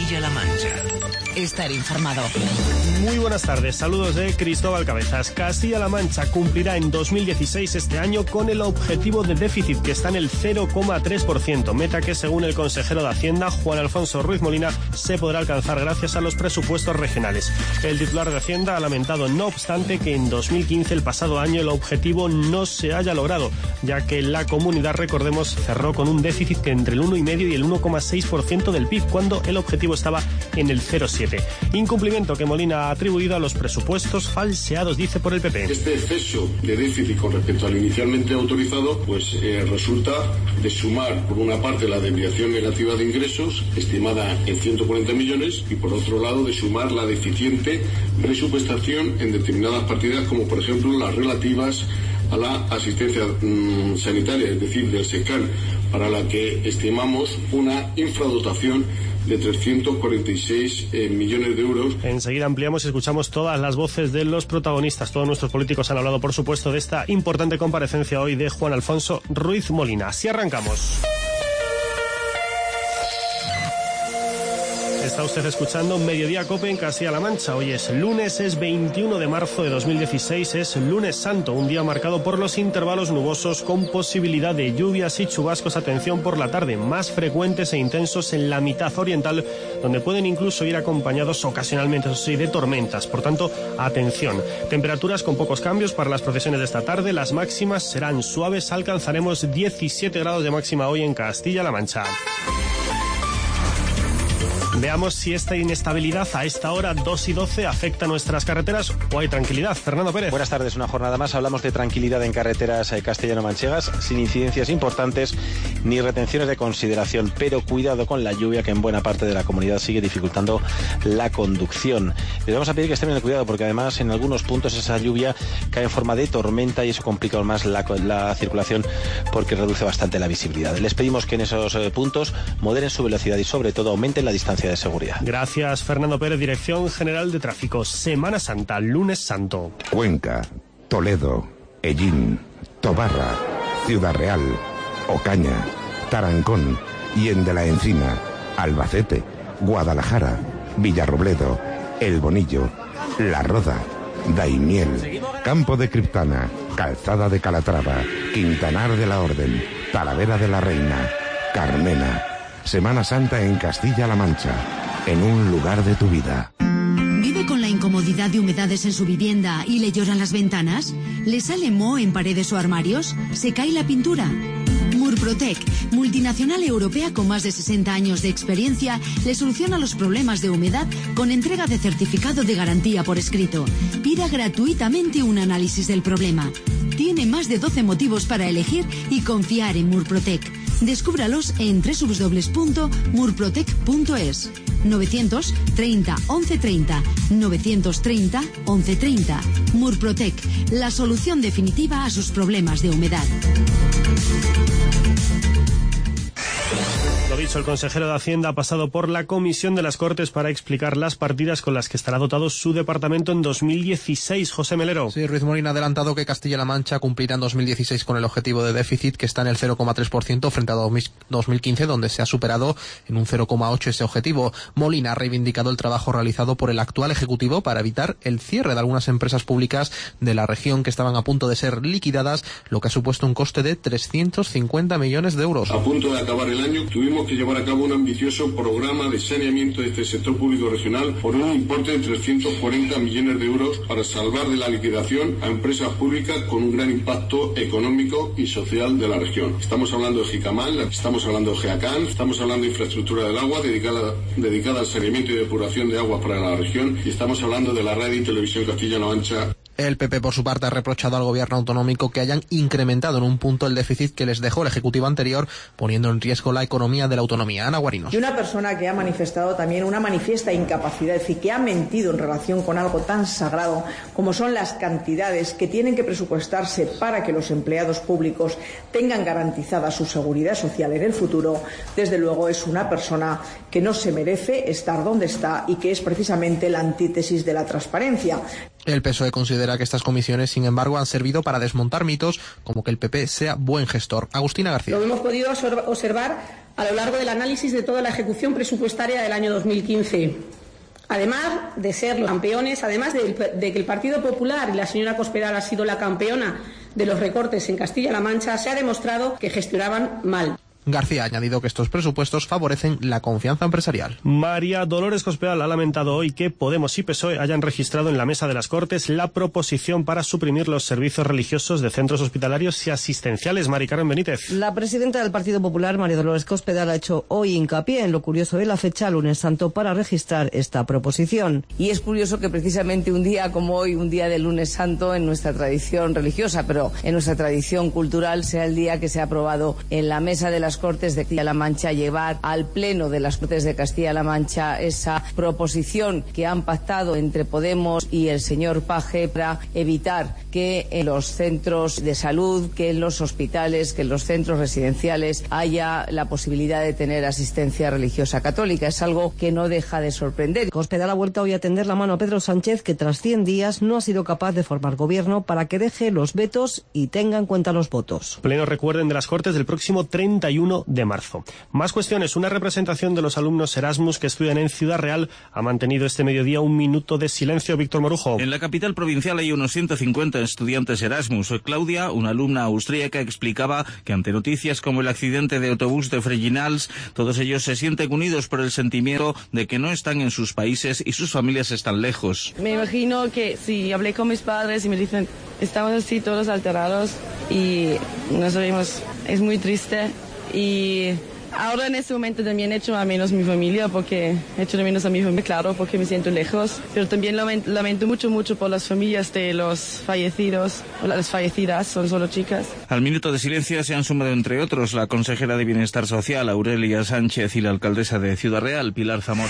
Castilla-La Mancha. Estar informado. Muy buenas tardes, saludos de Cristóbal Cabezas. Castilla-La Mancha cumplirá en 2016 este año con el objetivo de déficit que está en el 0,3%, meta que según el consejero de Hacienda, Juan Alfonso Ruiz Molina, se podrá alcanzar gracias a los presupuestos regionales. El titular de Hacienda ha lamentado, no obstante, que en 2015, el pasado año, el objetivo no se haya logrado, ya que la comunidad, recordemos, cerró con un déficit que entre el 1,5% y el 1,6% del PIB, cuando el objetivo estaba en el 0,7%. Incumplimiento que Molina ha atribuido a los presupuestos falseados, dice, por el PP. Este exceso de déficit con respecto al inicialmente autorizado, resulta de sumar, por una parte, la desviación negativa de ingresos, estimada en 140 millones, y por otro lado, de sumar la deficiente presupuestación en determinadas partidas, como por ejemplo las relativas a la asistencia sanitaria, es decir, del SECAN, para la que estimamos una infradotación de 346 millones de euros. Enseguida ampliamos y escuchamos todas las voces de los protagonistas. Todos nuestros políticos han hablado, por supuesto, de esta importante comparecencia hoy de Juan Alfonso Ruiz Molina. Así arrancamos. Está usted escuchando Mediodía Cope en Castilla-La Mancha. Hoy es lunes, es 21 de marzo de 2016, es lunes santo, un día marcado por los intervalos nubosos con posibilidad de lluvias y chubascos. Atención, por la tarde, más frecuentes e intensos en la mitad oriental, donde pueden incluso ir acompañados ocasionalmente, eso sí, de tormentas. Por tanto, atención. Temperaturas con pocos cambios para las procesiones de esta tarde. Las máximas serán suaves. Alcanzaremos 17 grados de máxima hoy en Castilla-La Mancha. Veamos si esta inestabilidad a esta hora, 2:12, afecta a nuestras carreteras o hay tranquilidad. Fernando Pérez. Buenas tardes, una jornada más. Hablamos de tranquilidad en carreteras castellano-manchegas, sin incidencias importantes ni retenciones de consideración, pero cuidado con la lluvia que en buena parte de la comunidad sigue dificultando la conducción. Les vamos a pedir que estén en el cuidado porque además en algunos puntos esa lluvia cae en forma de tormenta y eso complica aún más la circulación porque reduce bastante la visibilidad. Les pedimos que en esos puntos moderen su velocidad y sobre todo aumenten la distancia de seguridad. Gracias, Fernando Pérez. Dirección General de Tráfico. Semana Santa, lunes santo. Cuenca, Toledo, Ellín, Tobarra, Ciudad Real, Ocaña, Tarancón, Hien de la Encina, Albacete, Guadalajara, Villarrobledo, El Bonillo, La Roda, Daimiel, Campo de Criptana, Calzada de Calatrava, Quintanar de la Orden, Talavera de la Reina, Carmena. Semana Santa en Castilla-La Mancha, en un lugar de tu vida. ¿Vive con la incomodidad de humedades en su vivienda y le lloran las ventanas? ¿Le sale moho en paredes o armarios? ¿Se cae la pintura? Murprotec, multinacional europea con más de 60 años de experiencia, le soluciona los problemas de humedad con entrega de certificado de garantía por escrito. Pida gratuitamente un análisis del problema. Tiene más de 12 motivos para elegir y confiar en Murprotec. Descúbralos en www.murprotec.es. 930 1130 930 1130. Murprotec, la solución definitiva a sus problemas de humedad. Lo dicho, el consejero de Hacienda ha pasado por la Comisión de las Cortes para explicar las partidas con las que estará dotado su departamento en 2016. José Melero. Sí, Ruiz Molina ha adelantado que Castilla-La Mancha cumplirá en 2016 con el objetivo de déficit que está en el 0,3% frente a 2015, donde se ha superado en un 0,8% ese objetivo. Molina ha reivindicado el trabajo realizado por el actual Ejecutivo para evitar el cierre de algunas empresas públicas de la región que estaban a punto de ser liquidadas, lo que ha supuesto un coste de 350 millones de euros. A punto de acabar el año, tuvimos que llevar a cabo un ambicioso programa de saneamiento de este sector público regional por un importe de 340 millones de euros para salvar de la liquidación a empresas públicas con un gran impacto económico y social de la región. Estamos hablando de Jicamal, estamos hablando de Geacán, estamos hablando de infraestructura del agua dedicada al saneamiento y depuración de aguas para la región y estamos hablando de la radio y televisión Castilla-La Mancha. El PP, por su parte, ha reprochado al gobierno autonómico que hayan incrementado en un punto el déficit que les dejó el Ejecutivo anterior, poniendo en riesgo la economía de la autonomía. Ana Guarinos. Y una persona que ha manifestado también una manifiesta incapacidad, es decir, que ha mentido en relación con algo tan sagrado como son las cantidades que tienen que presupuestarse para que los empleados públicos tengan garantizada su seguridad social en el futuro, desde luego es una persona que no se merece estar donde está y que es precisamente la antítesis de la transparencia. El PSOE considera que estas comisiones, sin embargo, han servido para desmontar mitos como que el PP sea buen gestor. Agustina García. Lo hemos podido observar a lo largo del análisis de toda la ejecución presupuestaria del año 2015. Además de ser los campeones, además de que el Partido Popular y la señora Cospedal ha sido la campeona de los recortes en Castilla-La Mancha, se ha demostrado que gestionaban mal. García ha añadido que estos presupuestos favorecen la confianza empresarial. María Dolores Cospedal ha lamentado hoy que Podemos y PSOE hayan registrado en la mesa de las Cortes la proposición para suprimir los servicios religiosos de centros hospitalarios y asistenciales. Mari Carmen Benítez. La presidenta del Partido Popular, María Dolores Cospedal, ha hecho hoy hincapié en lo curioso de la fecha, lunes santo, para registrar esta proposición. Y es curioso que precisamente un día como hoy, un día de lunes santo, en nuestra tradición religiosa, pero en nuestra tradición cultural, sea el día que se ha aprobado en la mesa de las Cortes de Castilla-La Mancha llevar al Pleno de las Cortes de Castilla-La Mancha esa proposición que han pactado entre Podemos y el señor Page para evitar que en los centros de salud, que en los hospitales, que en los centros residenciales haya la posibilidad de tener asistencia religiosa católica. Es algo que no deja de sorprender. Cospedal ha vuelto hoy a tender la mano a Pedro Sánchez, que tras 100 días no ha sido capaz de formar gobierno, para que deje los vetos y tenga en cuenta los votos. Pleno, recuerden, de las Cortes del próximo 31 de marzo. Más cuestiones. Una representación de los alumnos Erasmus que estudian en Ciudad Real ha mantenido este mediodía un minuto de silencio. Víctor Morujo. En la capital provincial hay unos 150 estudiantes Erasmus. Claudia, una alumna austríaca, explicaba que ante noticias como el accidente de autobús de Freginals, todos ellos se sienten unidos por el sentimiento de que no están en sus países y sus familias están lejos. Me imagino que si hablé con mis padres y me dicen, estamos así todos alterados y no sabemos, es muy triste. Y ahora en este momento también echo a menos mi familia, porque echo de menos a mi familia, claro, porque me siento lejos, pero también lamento mucho por las familias de los fallecidos, o las fallecidas, son solo chicas. Al minuto de silencio se han sumado, entre otros, la consejera de Bienestar Social, Aurelia Sánchez, y la alcaldesa de Ciudad Real, Pilar Zamora.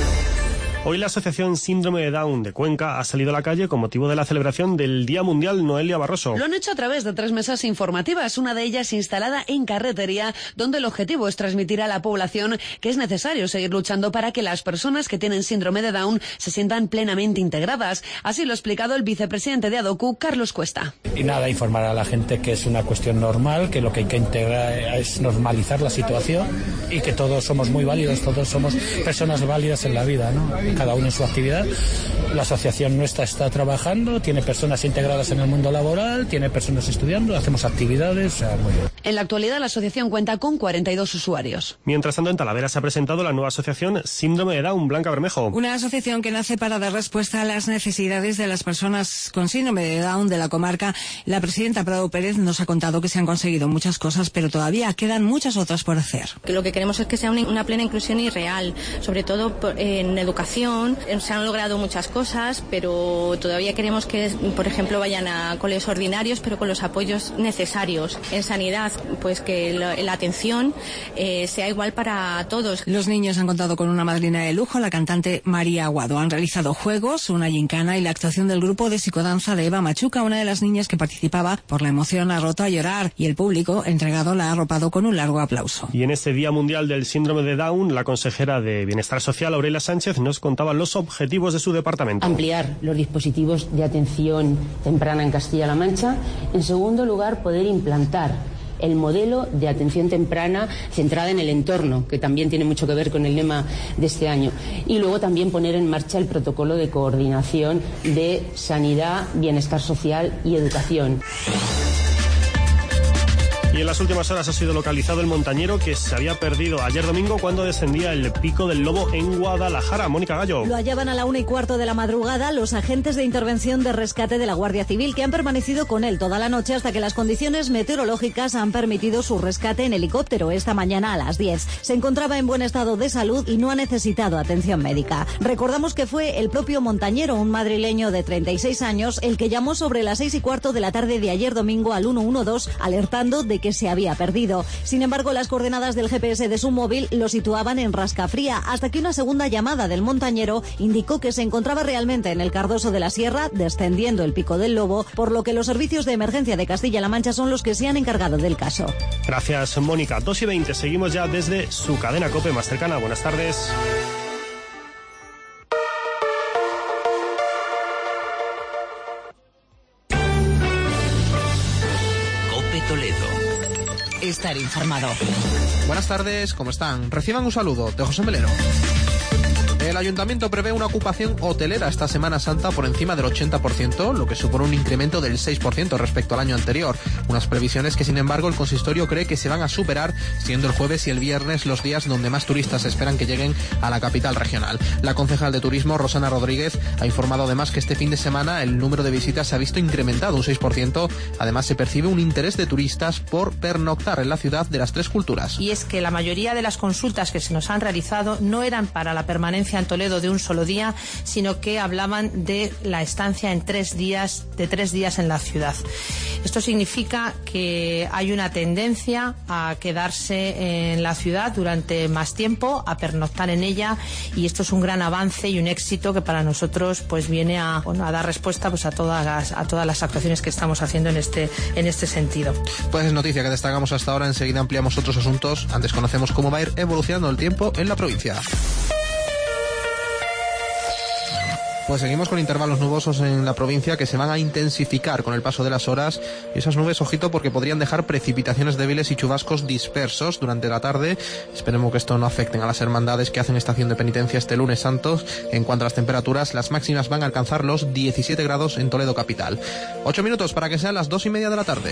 Hoy la Asociación Síndrome de Down de Cuenca ha salido a la calle con motivo de la celebración del Día Mundial. Noelia Barroso. Lo han hecho a través de 3 mesas informativas, una de ellas instalada en Carretería, donde el objetivo es transmitir a la población que es necesario seguir luchando para que las personas que tienen síndrome de Down se sientan plenamente integradas. Así lo ha explicado el vicepresidente de ADOCU, Carlos Cuesta. Y nada, informar a la gente que es una cuestión normal, que lo que hay que integrar es normalizar la situación y que todos somos muy válidos, todos somos personas válidas en la vida, ¿no? Cada uno en su actividad. La asociación nuestra está trabajando, tiene personas integradas en el mundo laboral, tiene personas estudiando, hacemos actividades, o sea, muy bien. En la actualidad la asociación cuenta con 42 usuarios. Mientras tanto, en Talavera se ha presentado la nueva asociación Síndrome de Down. Blanca Bermejo. Una asociación que nace para dar respuesta a las necesidades de las personas con síndrome de Down de la comarca. La presidenta Prado Pérez nos ha contado que se han conseguido muchas cosas, pero todavía quedan muchas otras por hacer. Lo que queremos es que sea una plena inclusión y real, sobre todo en educación. Se han logrado muchas cosas, pero todavía queremos que, por ejemplo, vayan a colegios ordinarios, pero con los apoyos necesarios. En sanidad, pues que la atención sea igual para todos. Los niños han contado con una madrina de lujo, la cantante María Aguado. Han realizado juegos, una gincana y la actuación del grupo de psicodanza de Eva Machuca, una de las niñas que participaba. Por la emoción ha roto a llorar y el público entregado la ha arropado con un largo aplauso. Y en este Día Mundial del Síndrome de Down, la consejera de Bienestar Social, Aurelia Sánchez, nos contaba los objetivos de su departamento. Ampliar los dispositivos de atención temprana en Castilla-La Mancha. En segundo lugar, poder implantar el modelo de atención temprana centrada en el entorno, que también tiene mucho que ver con el lema de este año. Y luego también poner en marcha el protocolo de coordinación de sanidad, bienestar social y educación. Y en las últimas horas ha sido localizado el montañero que se había perdido ayer domingo cuando descendía el Pico del Lobo en Guadalajara. Mónica Gallo. Lo hallaban a la 1:15 de la madrugada los agentes de intervención de rescate de la Guardia Civil, que han permanecido con él toda la noche hasta que las condiciones meteorológicas han permitido su rescate en helicóptero esta mañana a las 10. Se encontraba en buen estado de salud y no ha necesitado atención médica. Recordamos que fue el propio montañero, un madrileño de 36 años, el que llamó sobre las 6:15 de la tarde de ayer domingo al 112 alertando de que se había perdido. Sin embargo, las coordenadas del GPS de su móvil lo situaban en Rascafría, hasta que una segunda llamada del montañero indicó que se encontraba realmente en el Cardoso de la Sierra, descendiendo el Pico del Lobo, por lo que los servicios de emergencia de Castilla-La Mancha son los que se han encargado del caso. Gracias, Mónica. 2:20, seguimos ya desde su cadena COPE más cercana. Buenas tardes. Estar informado. Buenas tardes, ¿cómo están? Reciban un saludo de José Melero. El Ayuntamiento prevé una ocupación hotelera esta Semana Santa por encima del 80%, lo que supone un incremento del 6% respecto al año anterior. Unas previsiones que, sin embargo, el consistorio cree que se van a superar, siendo el jueves y el viernes los días donde más turistas esperan que lleguen a la capital regional. La concejal de Turismo, Rosana Rodríguez, ha informado además que este fin de semana el número de visitas se ha visto incrementado un 6%. Además, se percibe un interés de turistas por pernoctar en la ciudad de las tres culturas. Y es que la mayoría de las consultas que se nos han realizado no eran para la permanencia en Toledo de un solo día, sino que hablaban de la estancia en 3 días, de 3 días en la ciudad. Esto significa que hay una tendencia a quedarse en la ciudad durante más tiempo, a pernoctar en ella, y esto es un gran avance y un éxito que para nosotros pues viene a dar respuesta pues a todas las actuaciones que estamos haciendo en este sentido. Pues es noticia que destacamos hasta ahora. Enseguida ampliamos otros asuntos. Antes conocemos cómo va a ir evolucionando el tiempo en la provincia. Pues seguimos con intervalos nubosos en la provincia que se van a intensificar con el paso de las horas, y esas nubes, ojito, porque podrían dejar precipitaciones débiles y chubascos dispersos durante la tarde. Esperemos que esto no afecten a las hermandades que hacen estación de penitencia este lunes santo. En cuanto a las temperaturas, las máximas van a alcanzar los 17 grados en Toledo capital. 8 minutos para que sean las 2:30 de la tarde.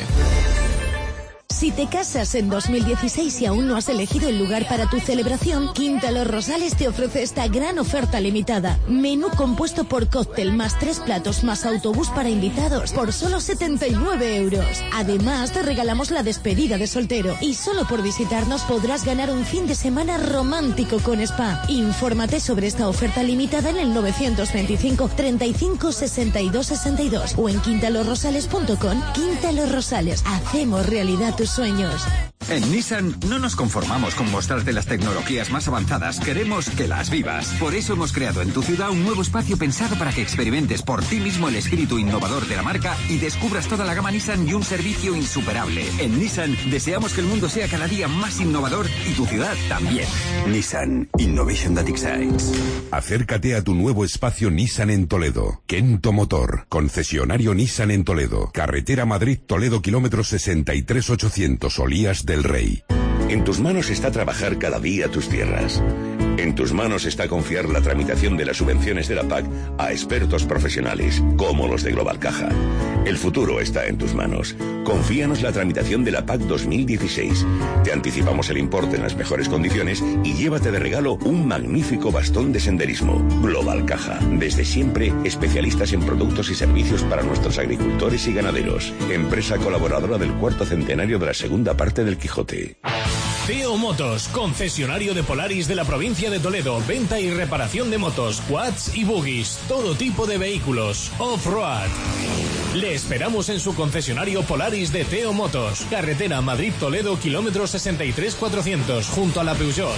Si te casas en 2016 y aún no has elegido el lugar para tu celebración, Quinta Los Rosales te ofrece esta gran oferta limitada. Menú compuesto por cóctel más 3 platos más autobús para invitados por solo 79 euros. Además, te regalamos la despedida de soltero y solo por visitarnos podrás ganar un fin de semana romántico con spa. Infórmate sobre esta oferta limitada en el 925 35 62 62 o en quintalosrosales.com. Quinta Los Rosales, hacemos realidad tus sueños. En Nissan no nos conformamos con mostrarte las tecnologías más avanzadas, queremos que las vivas. Por eso hemos creado en tu ciudad un nuevo espacio pensado para que experimentes por ti mismo el espíritu innovador de la marca y descubras toda la gama Nissan y un servicio insuperable. En Nissan deseamos que el mundo sea cada día más innovador y tu ciudad también. Nissan Innovation that excites. Acércate a tu nuevo espacio Nissan en Toledo. Kento Motor, concesionario Nissan en Toledo. Carretera Madrid-Toledo, kilómetros 63,800, Olías del Rey. En tus manos está trabajar cada día tus tierras. En tus manos está confiar la tramitación de las subvenciones de la PAC a expertos profesionales, como los de Global Caja. El futuro está en tus manos. Confíanos la tramitación de la PAC 2016. Te anticipamos el importe en las mejores condiciones y llévate de regalo un magnífico bastón de senderismo. Global Caja. Desde siempre, especialistas en productos y servicios para nuestros agricultores y ganaderos. Empresa colaboradora del 4º centenario de la segunda parte del Quijote. Teo Motos, concesionario de Polaris de la provincia de Toledo. Venta y reparación de motos, quads y buggies. Todo tipo de vehículos. Off-road. Le esperamos en su concesionario Polaris de Teo Motos. Carretera Madrid-Toledo, kilómetros 63,400, junto a la Peugeot.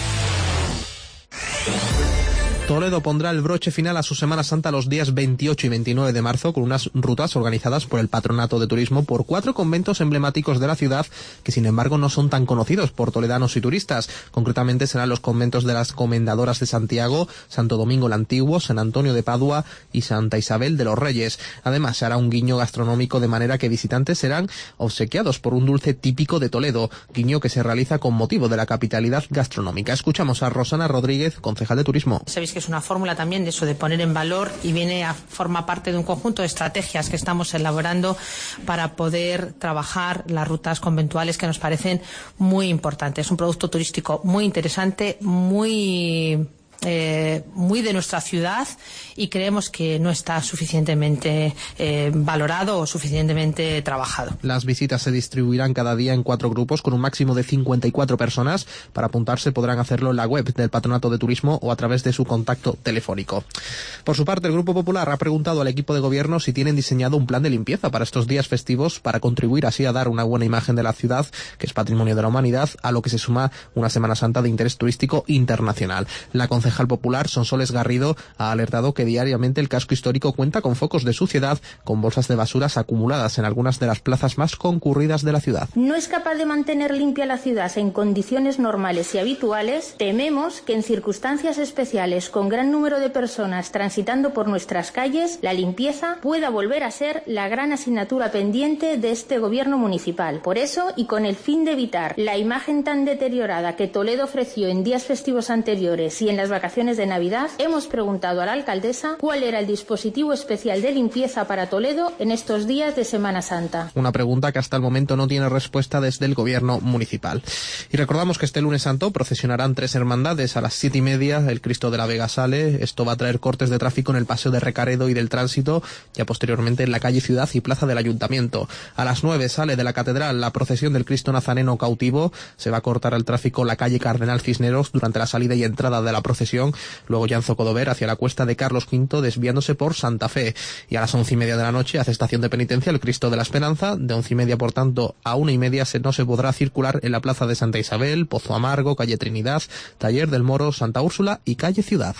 Toledo pondrá el broche final a su Semana Santa los días 28 y 29 de marzo con unas rutas organizadas por el Patronato de Turismo por 4 conventos emblemáticos de la ciudad que sin embargo no son tan conocidos por toledanos y turistas. Concretamente serán los conventos de las Comendadoras de Santiago, Santo Domingo el Antiguo, San Antonio de Padua y Santa Isabel de los Reyes. Además se hará un guiño gastronómico de manera que visitantes serán obsequiados por un dulce típico de Toledo, guiño que se realiza con motivo de la capitalidad gastronómica. Escuchamos a Rosana Rodríguez, concejal de Turismo. Sabéis que es una fórmula también de eso, de poner en valor, y forma parte de un conjunto de estrategias que estamos elaborando para poder trabajar las rutas conventuales que nos parecen muy importantes. Es un producto turístico muy interesante, muy de nuestra ciudad, y creemos que no está suficientemente valorado o suficientemente trabajado. Las visitas se distribuirán cada día en 4 grupos con un máximo de 54 personas. Para apuntarse podrán hacerlo en la web del Patronato de Turismo o a través de su contacto telefónico. Por su parte, el Grupo Popular ha preguntado al equipo de gobierno si tienen diseñado un plan de limpieza para estos días festivos para contribuir así a dar una buena imagen de la ciudad, que es patrimonio de la humanidad, a lo que se suma una Semana Santa de interés turístico internacional. La concejal concejal popular Sonsoles Garrido ha alertado que diariamente el casco histórico cuenta con focos de suciedad, con bolsas de basuras acumuladas en algunas de las plazas más concurridas de la ciudad. No es capaz de mantener limpia la ciudad en condiciones normales y habituales. Tememos que en circunstancias especiales, con gran número de personas transitando por nuestras calles, la limpieza pueda volver a ser la gran asignatura pendiente de este gobierno municipal. Por eso, y con el fin de evitar la imagen tan deteriorada que Toledo ofreció en días festivos anteriores y en las vacaciones de Navidad, hemos preguntado a la alcaldesa cuál era el dispositivo especial de limpieza para Toledo en estos días de Semana Santa. Una pregunta que hasta el momento no tiene respuesta desde el gobierno municipal. Y recordamos que este lunes santo procesionarán 3 hermandades. A las 7:30 el Cristo de la Vega sale. Esto va a traer cortes de tráfico en el Paseo de Recaredo y del Tránsito, ya posteriormente en la calle Ciudad y Plaza del Ayuntamiento. A las 9 sale de la Catedral la procesión del Cristo Nazareno cautivo. Se va a cortar el tráfico la calle Cardenal Cisneros durante la salida y entrada de la procesión. Luego ya en Zocodover hacia la cuesta de Carlos V, desviándose por Santa Fe. Y a las 11:30 de la noche hace estación de penitencia el Cristo de la Esperanza. De 11:30, por tanto, a 1:30 no se podrá circular en la Plaza de Santa Isabel, Pozo Amargo, calle Trinidad, Taller del Moro, Santa Úrsula y calle Ciudad.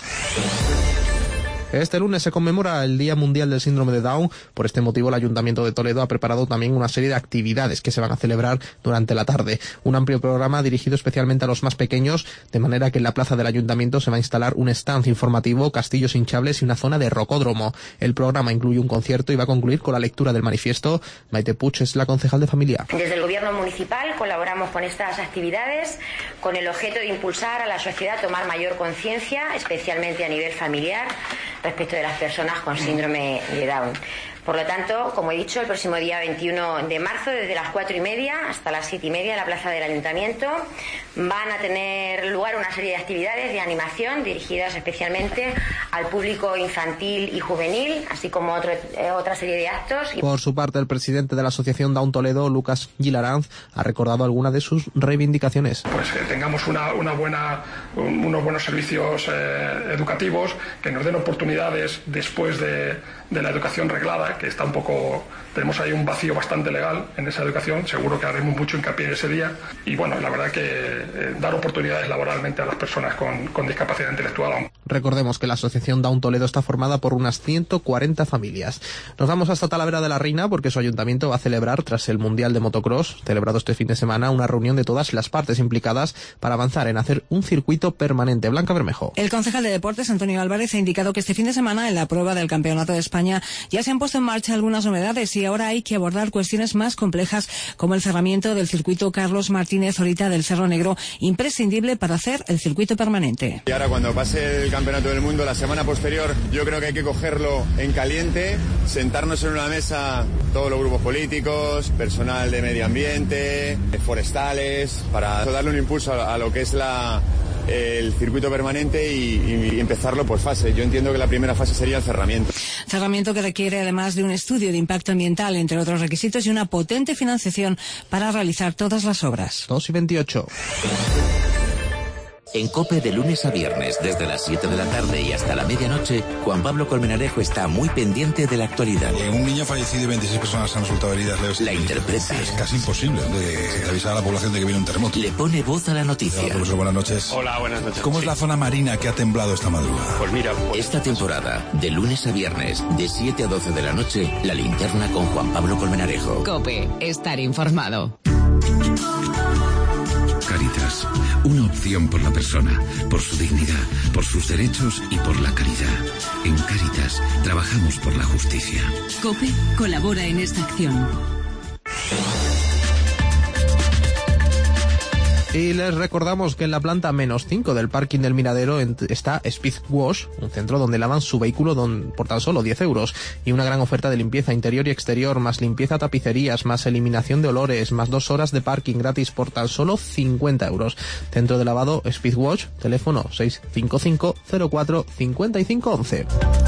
Este lunes se conmemora el Día Mundial del Síndrome de Down. Por este motivo, el Ayuntamiento de Toledo ha preparado también una serie de actividades que se van a celebrar durante la tarde. Un amplio programa dirigido especialmente a los más pequeños, de manera que en la plaza del Ayuntamiento se va a instalar un stand informativo, castillos hinchables y una zona de rocódromo. El programa incluye un concierto y va a concluir con la lectura del manifiesto. Maite Puig es la concejal de Familia. Desde el Gobierno municipal colaboramos con estas actividades con el objeto de impulsar a la sociedad a tomar mayor conciencia, especialmente a nivel familiar, respecto de las personas con síndrome de Down. Por lo tanto, como he dicho, el próximo día 21 de marzo, desde las 4:30 hasta las 7:30 en la plaza del Ayuntamiento, van a tener lugar una serie de actividades de animación dirigidas especialmente al público infantil y juvenil, así como otra serie de actos. Por su parte, el presidente de la Asociación Down Toledo, Lucas Gilaranz, ha recordado algunas de sus reivindicaciones. Pues que tengamos unos buenos servicios educativos, que nos den oportunidades después de la educación reglada, que está tenemos ahí un vacío bastante legal en esa educación. Seguro que haremos mucho hincapié en ese día. Y bueno, la verdad que dar oportunidades laboralmente a las personas con discapacidad intelectual. Recordemos que la Asociación Down Toledo está formada por unas 140 familias. Nos vamos hasta Talavera de la Reina porque su ayuntamiento va a celebrar, tras el Mundial de Motocross, celebrado este fin de semana, una reunión de todas las partes implicadas para avanzar en hacer un circuito permanente. Blanca Bermejo. El concejal de Deportes, Antonio Álvarez, ha indicado que este fin de semana, en la prueba del Campeonato de España, ya se han puesto en marcha algunas novedades y ahora hay que abordar cuestiones más complejas, como el cerramiento del circuito Carlos Martínez Orita del Cerro Negro, imprescindible para hacer el circuito permanente. Y ahora, cuando pase el Campeonato del Mundo, la semana posterior, yo creo que hay que cogerlo en caliente, sentarnos en una mesa, todos los grupos políticos, personal de medio ambiente, forestales, para darle un impulso a lo que es el circuito permanente y empezarlo por fase. Yo entiendo que la primera fase sería el cerramiento. Cerramiento que requiere además de un estudio de impacto ambiental, entre otros requisitos, y una potente financiación para realizar todas las obras. 2:28. En COPE, de lunes a viernes, desde las 7 de la tarde y hasta la medianoche, Juan Pablo Colmenarejo está muy pendiente de la actualidad. Un niño fallecido y 26 personas han resultado heridas leves. La interpreta. Es casi imposible de avisar a la población de que viene un terremoto. Le pone voz a la noticia. Hola, profesor, buenas noches. Hola, buenas noches. ¿Cómo es la zona marina que ha temblado esta madrugada? Pues mira... Esta temporada, de lunes a viernes, de 7 a 12 de la noche, La Linterna con Juan Pablo Colmenarejo. COPE, estar informado. Cáritas, una opción por la persona, por su dignidad, por sus derechos y por la caridad. En Cáritas trabajamos por la justicia. COPE colabora en esta acción. Y les recordamos que en la planta -5 del parking del Miradero está Speed Wash, un centro donde lavan su vehículo por tan solo 10 euros. Y una gran oferta de limpieza interior y exterior, más limpieza tapicerías, más eliminación de olores, más 2 horas de parking gratis por tan solo 50 euros. Centro de lavado Speed Wash, teléfono 655 04 55 11.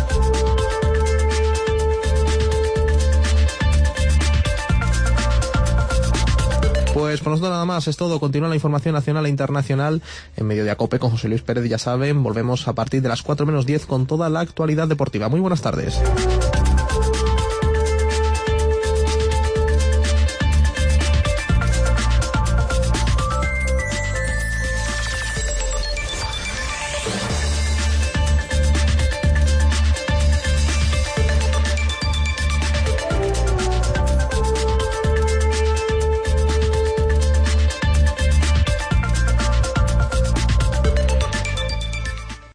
Pues por nosotros nada más, es todo. Continúa la información nacional e internacional en Mediodía COPE con José Luis Pérez. Ya saben, volvemos a partir de las 4 menos 10 con toda la actualidad deportiva. Muy buenas tardes.